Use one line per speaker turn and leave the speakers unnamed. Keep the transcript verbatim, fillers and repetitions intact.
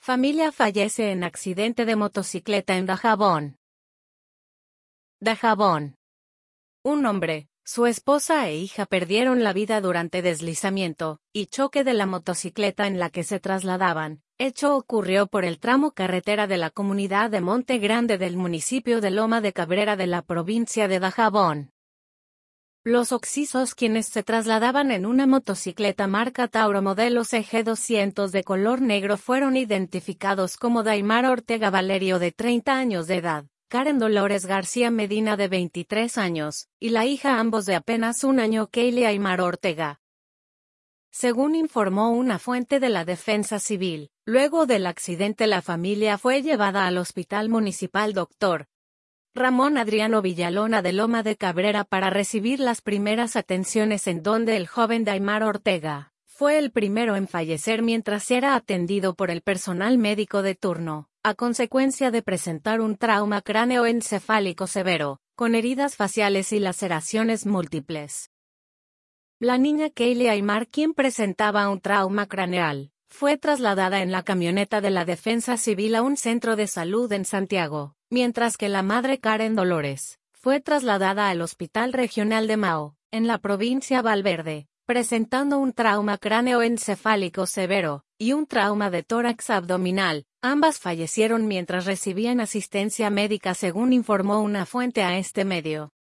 Familia fallece en accidente de motocicleta en Dajabón. Dajabón. Un hombre, su esposa e hija perdieron la vida durante deslizamiento y choque de la motocicleta en la que se trasladaban. Hecho ocurrió por el tramo carretera de la comunidad de Monte Grande del municipio de Loma de Cabrera de la provincia de Dajabón. Los occisos, quienes se trasladaban en una motocicleta marca Tauro modelo C G doscientos de color negro, fueron identificados como Daimar Ortega Valerio, de treinta años de edad, Karen Dolores García Medina, de veintitrés años, y la hija, ambos de apenas un año, Kaylee Aymar Ortega. Según informó una fuente de la Defensa Civil, luego del accidente la familia fue llevada al Hospital Municipal Doctor Ramón Adriano Villalona de Loma de Cabrera para recibir las primeras atenciones, en donde el joven Daimar Ortega fue el primero en fallecer mientras era atendido por el personal médico de turno, a consecuencia de presentar un trauma cráneoencefálico severo, con heridas faciales y laceraciones múltiples. La niña Kaylee Aymar, quien presentaba un trauma craneal, fue trasladada en la camioneta de la Defensa Civil a un centro de salud en Santiago, mientras que la madre, Karen Dolores, fue trasladada al Hospital Regional de Mao, en la provincia Valverde, presentando un trauma cráneoencefálico severo y un trauma de tórax abdominal. Ambas fallecieron mientras recibían asistencia médica, según informó una fuente a este medio.